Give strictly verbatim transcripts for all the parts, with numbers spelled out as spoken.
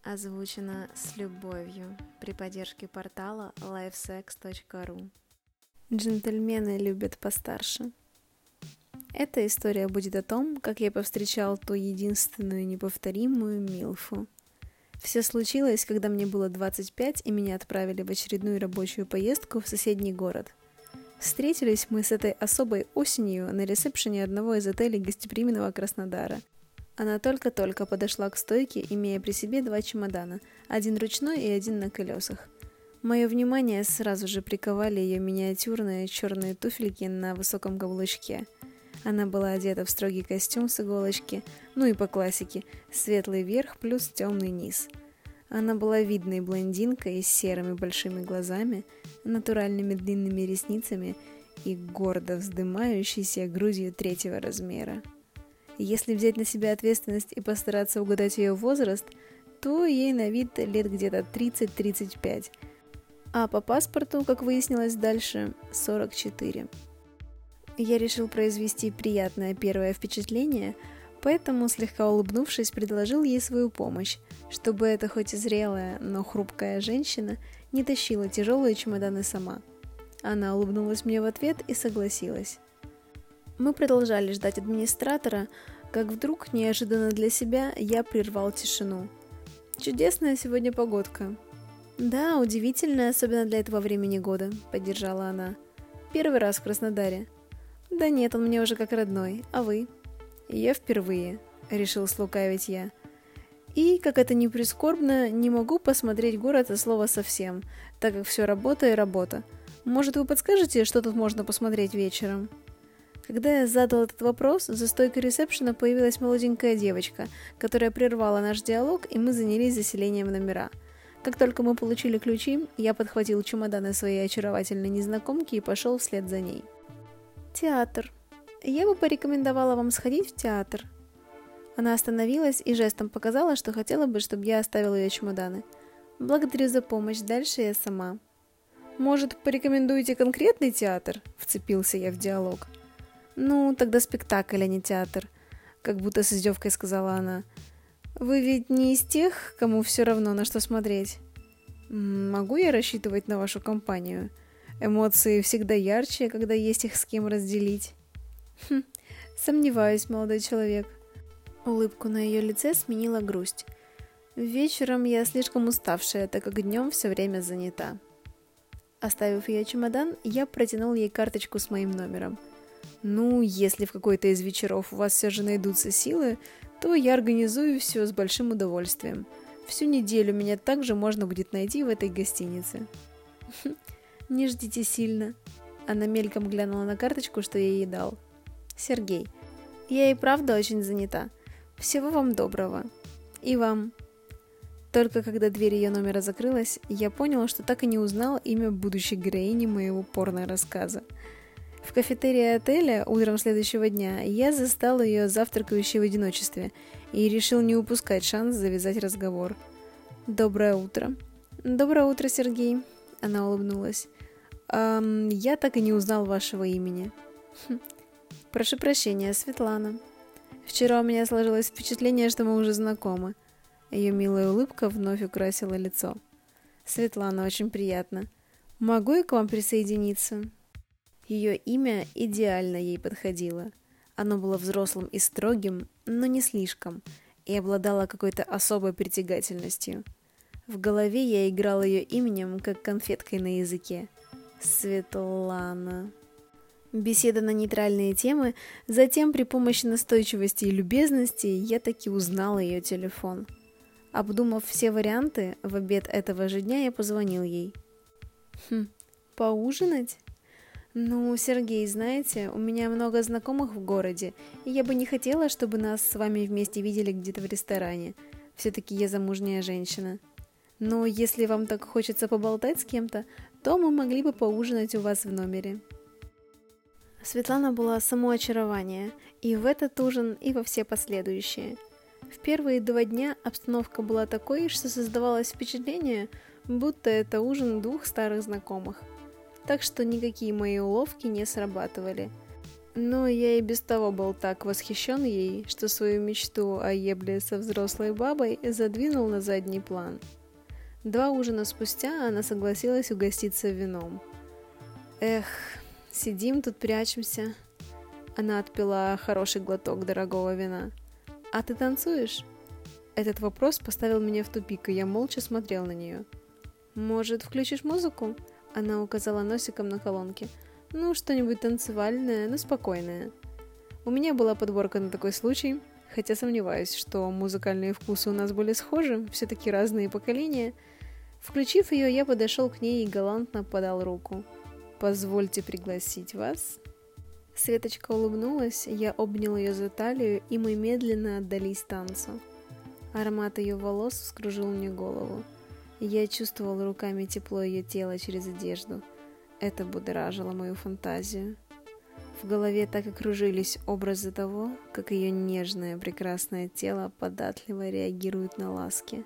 Озвучено с любовью при поддержке портала лайфсекс точка ру. Джентльмены любят постарше. Эта история будет о том, как я повстречал ту единственную неповторимую милфу. Все случилось, когда мне было двадцать пять, и меня отправили в очередную рабочую поездку в соседний город. Встретились мы с этой особой осенью на ресепшене одного из отелей гостеприимного Краснодара. Она только-только подошла к стойке, имея при себе два чемодана, один ручной и один на колесах. Мое внимание сразу же приковали ее миниатюрные черные туфельки на высоком каблучке. Она была одета в строгий костюм с иголочки, ну и по классике, светлый верх плюс темный низ. Она была видной блондинкой с серыми большими глазами, натуральными длинными ресницами и гордо вздымающейся грудью третьего размера. Если взять на себя ответственность и постараться угадать ее возраст, то ей на вид лет где-то тридцать-тридцать пять, а по паспорту, как выяснилось дальше, сорок четыре. Я решил произвести приятное первое впечатление, поэтому, слегка улыбнувшись, предложил ей свою помощь, чтобы эта хоть и зрелая, но хрупкая женщина не тащила тяжелые чемоданы сама. Она улыбнулась мне в ответ и согласилась. Мы продолжали ждать администратора, как вдруг, неожиданно для себя, я прервал тишину. «Чудесная сегодня погодка». «Да, удивительная, особенно для этого времени года», — поддержала она. «Первый раз в Краснодаре». «Да нет, он мне уже как родной. А вы?» «Я впервые», — решил слукавить я. «И, как это ни прискорбно, не могу посмотреть город от слова совсем, так как все работа и работа. Может, вы подскажете, что тут можно посмотреть вечером?» Когда я задал этот вопрос, за стойкой ресепшена появилась молоденькая девочка, которая прервала наш диалог, и мы занялись заселением номера. Как только мы получили ключи, я подхватил чемоданы своей очаровательной незнакомки и пошел вслед за ней. «Театр. Я бы порекомендовала вам сходить в театр». Она остановилась и жестом показала, что хотела бы, чтобы я оставила ее чемоданы. «Благодарю за помощь, дальше я сама». «Может, порекомендуете конкретный театр?» – вцепился я в диалог. «Ну, тогда спектакль, а не театр», — как будто с издевкой сказала она. «Вы ведь не из тех, кому все равно, на что смотреть?» «Могу я рассчитывать на вашу компанию? Эмоции всегда ярче, когда есть их с кем разделить». «Хм, сомневаюсь, молодой человек». Улыбку на ее лице сменила грусть. «Вечером я слишком уставшая, так как днем все время занята». Оставив ее чемодан, я протянул ей карточку с моим номером. «Ну, если в какой-то из вечеров у вас все же найдутся силы, то я организую все с большим удовольствием. Всю неделю меня также можно будет найти в этой гостинице». «Не ждите сильно». Она мельком глянула на карточку, что я ей дал. «Сергей, я и правда очень занята. Всего вам доброго. И вам». Только когда дверь ее номера закрылась, я понял, что так и не узнал имя будущей героини моего порно-рассказа. В кафетерии отеля утром следующего дня я застал ее завтракающей в одиночестве и решил не упускать шанс завязать разговор. «Доброе утро». «Доброе утро, Сергей», — она улыбнулась. «Эм, я так и не узнал вашего имени». Хм. «Прошу прощения, Светлана. Вчера у меня сложилось впечатление, что мы уже знакомы». Ее милая улыбка вновь украсила лицо. «Светлана, очень приятно. Могу я к вам присоединиться?» Ее имя идеально ей подходило. Оно было взрослым и строгим, но не слишком, и обладало какой-то особой притягательностью. В голове я играл ее именем, как конфеткой на языке. Светлана. Беседа на нейтральные темы, затем при помощи настойчивости и любезности я таки узнал ее телефон. Обдумав все варианты, в обед этого же дня я позвонил ей. «Хм, поужинать?» «Ну, Сергей, знаете, у меня много знакомых в городе, и я бы не хотела, чтобы нас с вами вместе видели где-то в ресторане. Все-таки я замужняя женщина. Но если вам так хочется поболтать с кем-то, то мы могли бы поужинать у вас в номере». Светлана была само очарование, и в этот ужин, и во все последующие. В первые два дня обстановка была такой, что создавалось впечатление, будто это ужин двух старых знакомых. Так что никакие мои уловки не срабатывали. Но я и без того был так восхищен ей, что свою мечту о ебле со взрослой бабой задвинул на задний план. Два ужина спустя она согласилась угоститься вином. Эх, сидим тут, прячемся. Она отпила хороший глоток дорогого вина. А ты танцуешь? Этот вопрос поставил меня в тупик, и я молча смотрел на нее. Может, включишь музыку? Она указала носиком на колонки. Ну, что-нибудь танцевальное, но спокойное. У меня была подборка на такой случай, хотя сомневаюсь, что музыкальные вкусы у нас были схожи, все-таки разные поколения. Включив ее, я подошел к ней и галантно подал руку. «Позвольте пригласить вас». Светочка улыбнулась, я обнял ее за талию, и мы медленно отдались танцу. Аромат ее волос вскружил мне голову. Я чувствовал руками тепло ее тела через одежду. Это будоражило мою фантазию. В голове так и кружились образы того, как ее нежное, прекрасное тело податливо реагирует на ласки.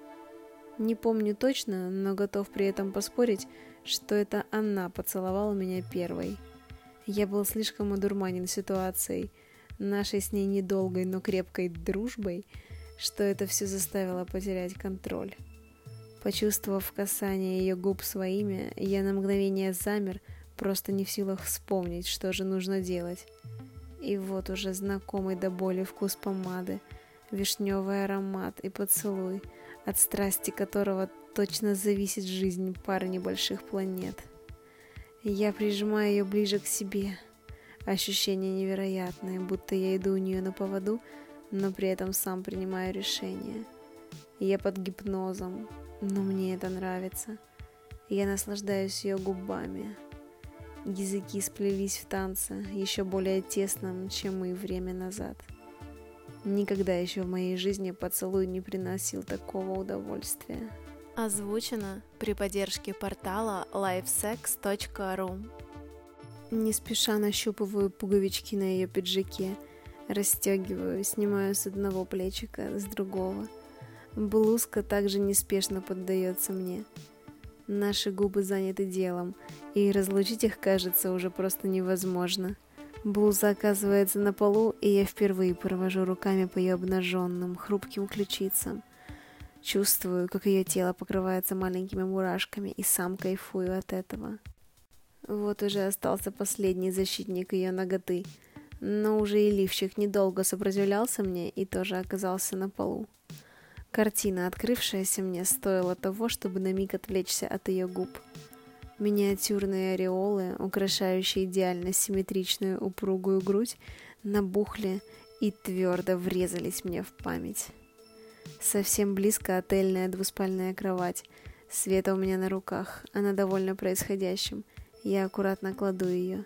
Не помню точно, но готов при этом поспорить, что это она поцеловала меня первой. Я был слишком одурманен ситуацией, нашей с ней недолгой, но крепкой дружбой, что это все заставило потерять контроль. Почувствовав касание ее губ своими, я на мгновение замер, просто не в силах вспомнить, что же нужно делать. И вот уже знакомый до боли вкус помады, вишневый аромат и поцелуй, от страсти которого точно зависит жизнь пары небольших планет. Я прижимаю ее ближе к себе. Ощущение невероятное, будто я иду у нее на поводу, но при этом сам принимаю решение. Я под гипнозом, но мне это нравится. Я наслаждаюсь ее губами. Языки сплелись в танце, еще более тесном, чем и время назад. Никогда еще в моей жизни поцелуй не приносил такого удовольствия. Озвучено при поддержке портала лайф секс точка ру. Не спеша нащупываю пуговички на ее пиджаке, расстегиваю, снимаю с одного плечика, с другого. Блузка также неспешно поддается мне. Наши губы заняты делом, и разлучить их, кажется, уже просто невозможно. Блуза оказывается на полу, и я впервые провожу руками по ее обнаженным, хрупким ключицам. Чувствую, как ее тело покрывается маленькими мурашками, и сам кайфую от этого. Вот уже остался последний защитник ее наготы, но уже и лифчик недолго сопротивлялся мне и тоже оказался на полу. Картина, открывшаяся мне, стоила того, чтобы на миг отвлечься от ее губ. Миниатюрные ореолы, украшающие идеально симметричную упругую грудь, набухли и твердо врезались мне в память. Совсем близко отельная двуспальная кровать. Света у меня на руках, она довольна происходящим. Я аккуратно кладу ее.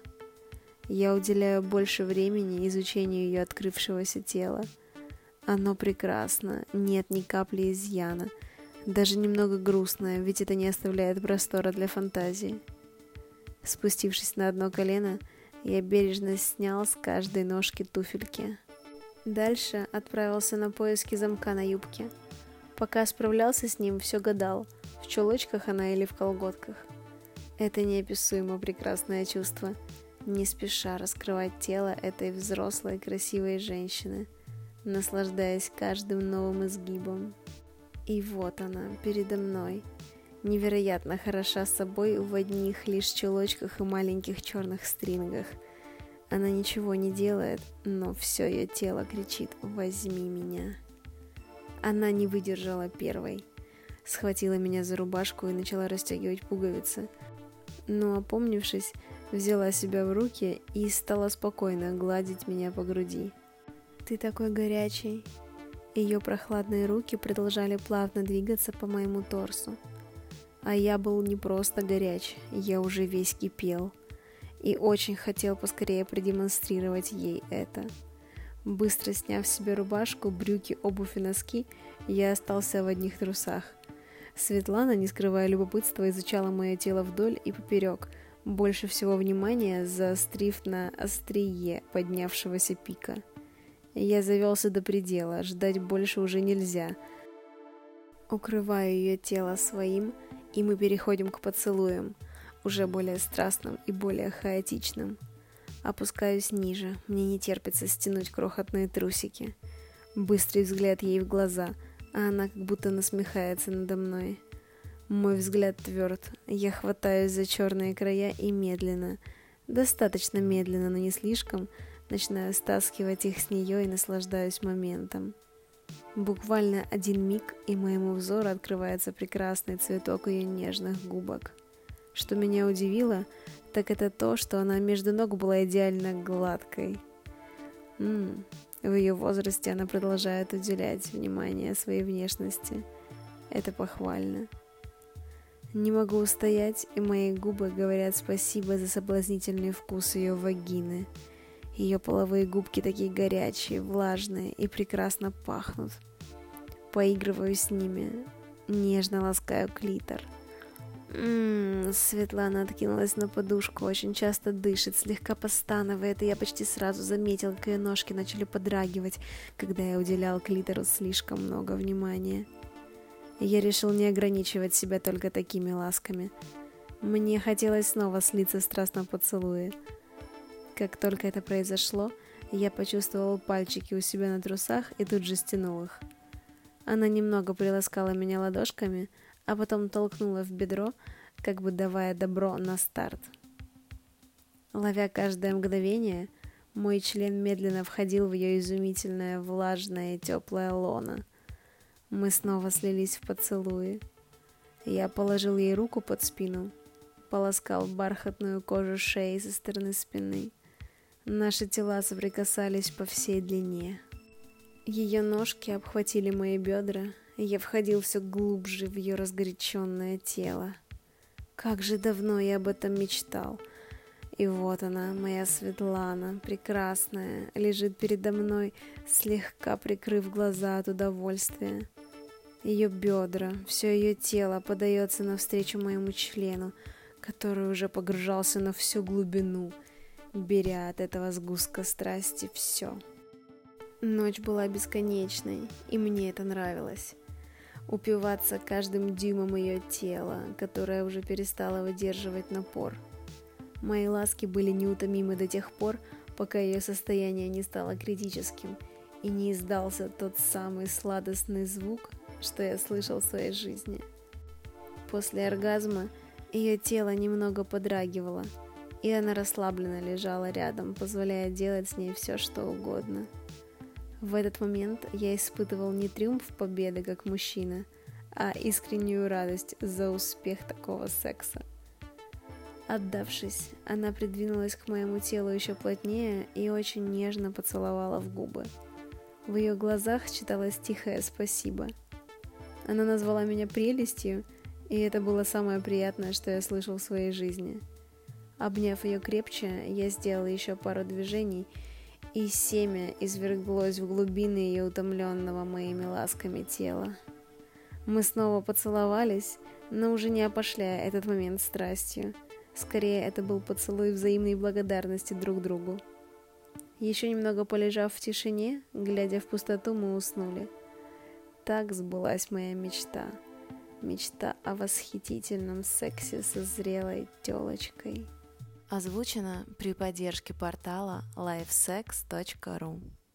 Я уделяю больше времени изучению ее открывшегося тела. Оно прекрасно, нет ни капли изъяна. Даже немного грустное, ведь это не оставляет простора для фантазии. Спустившись на одно колено, я бережно снял с каждой ножки туфельки. Дальше отправился на поиски замка на юбке. Пока справлялся с ним, все гадал, в чулочках она или в колготках. Это неописуемо прекрасное чувство, не спеша раскрывать тело этой взрослой красивой женщины, наслаждаясь каждым новым изгибом. И вот она, передо мной, невероятно хороша собой в одних лишь чулочках и маленьких черных стрингах. Она ничего не делает, но все ее тело кричит «возьми меня». Она не выдержала первой, схватила меня за рубашку и начала расстегивать пуговицы. Но, опомнившись, взяла себя в руки и стала спокойно гладить меня по груди. «Ты такой горячий». Ее прохладные руки продолжали плавно двигаться по моему торсу. А я был не просто горяч, я уже весь кипел. И очень хотел поскорее продемонстрировать ей это. Быстро сняв себе рубашку, брюки, обувь и носки, я остался в одних трусах. Светлана, не скрывая любопытства, изучала мое тело вдоль и поперек, больше всего внимания заострив на острие поднявшегося пика. Я завелся до предела, ждать больше уже нельзя. Укрываю ее тело своим, и мы переходим к поцелуям, уже более страстным и более хаотичным. Опускаюсь ниже, мне не терпится стянуть крохотные трусики. Быстрый взгляд ей в глаза, а она как будто насмехается надо мной. Мой взгляд тверд, я хватаюсь за черные края и медленно, достаточно медленно, но не слишком, начинаю стаскивать их с нее и наслаждаюсь моментом. Буквально один миг, и моему взору открывается прекрасный цветок ее нежных губок. Что меня удивило, так это то, что она между ног была идеально гладкой. М-м, в ее возрасте она продолжает уделять внимание своей внешности. Это похвально. Не могу устоять, и мои губы говорят спасибо за соблазнительный вкус ее вагины. Ее половые губки такие горячие, влажные и прекрасно пахнут. Поигрываю с ними, нежно ласкаю клитор. Ммм, Светлана откинулась на подушку, очень часто дышит, слегка постанывает, и я почти сразу заметил, как ее ножки начали подрагивать, когда я уделял клитору слишком много внимания. Я решил не ограничивать себя только такими ласками. Мне хотелось снова слиться в страстном поцелуе. Как только это произошло, я почувствовал пальчики у себя на трусах и тут же стянул их. Она немного приласкала меня ладошками, а потом толкнула в бедро, как бы давая добро на старт. Ловя каждое мгновение, мой член медленно входил в ее изумительное, влажное и теплое лоно. Мы снова слились в поцелуи. Я положил ей руку под спину, полоскал бархатную кожу шеи со стороны спины. Наши тела соприкасались по всей длине. Ее ножки обхватили мои бедра, и я входил все глубже в ее разгоряченное тело. Как же давно я об этом мечтал. И вот она, моя Светлана, прекрасная, лежит передо мной, слегка прикрыв глаза от удовольствия. Ее бедра, все ее тело подается навстречу моему члену, который уже погружался на всю глубину, беря от этого сгустка страсти все. Ночь была бесконечной, и мне это нравилось. Упиваться каждым дюймом ее тела, которое уже перестало выдерживать напор. Мои ласки были неутомимы до тех пор, пока ее состояние не стало критическим и не издался тот самый сладостный звук, что я слышал в своей жизни. После оргазма ее тело немного подрагивало, и она расслабленно лежала рядом, позволяя делать с ней все, что угодно. В этот момент я испытывал не триумф победы как мужчина, а искреннюю радость за успех такого секса. Отдавшись, она придвинулась к моему телу еще плотнее и очень нежно поцеловала в губы. В ее глазах читалось тихое спасибо. Она назвала меня прелестью, и это было самое приятное, что я слышал в своей жизни. Обняв ее крепче, я сделал еще пару движений, и семя изверглось в глубины ее утомленного моими ласками тела. Мы снова поцеловались, но уже не опошляя этот момент страстью. Скорее, это был поцелуй взаимной благодарности друг другу. Еще немного полежав в тишине, глядя в пустоту, мы уснули. Так сбылась моя мечта. Мечта о восхитительном сексе со зрелой тёлочкой. Озвучено при поддержке портала лайфсекс точка ру.